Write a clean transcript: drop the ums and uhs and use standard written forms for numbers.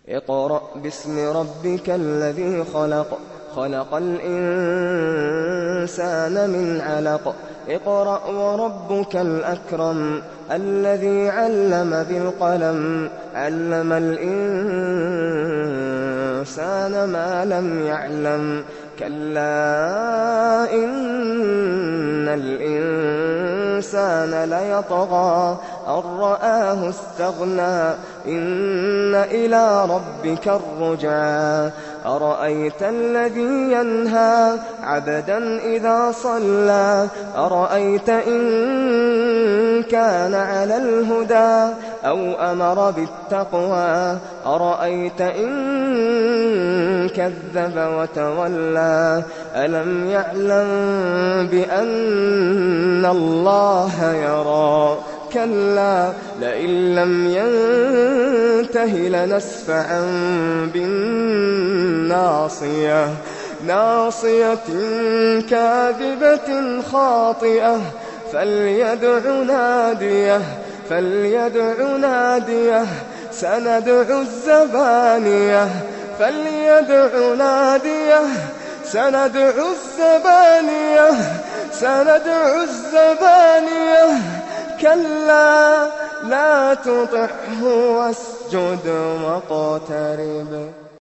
اقرأ باسم ربك الذي خلق خلق الإنسان من علق اقرأ وربك الأكرم الذي علم بالقلم علم الإنسان ما لم يعلم كلا إن الإنسان ليطغى أن رآه استغنى إن إلى ربك الرجعى أرأيت الذي ينهى عبدا إذا صلى أرأيت إن كان على الهدى أو أمر بالتقوى أرأيت إن كذب وتولى ألم يعلم بأن الله يرى كلا لئن لم ينته لنسفعا بالناصية ناصية كاذبة خاطئة فليدع ناديه سندع الزبانية سندع الزبانية كلا لا تطعه واسجد واقترب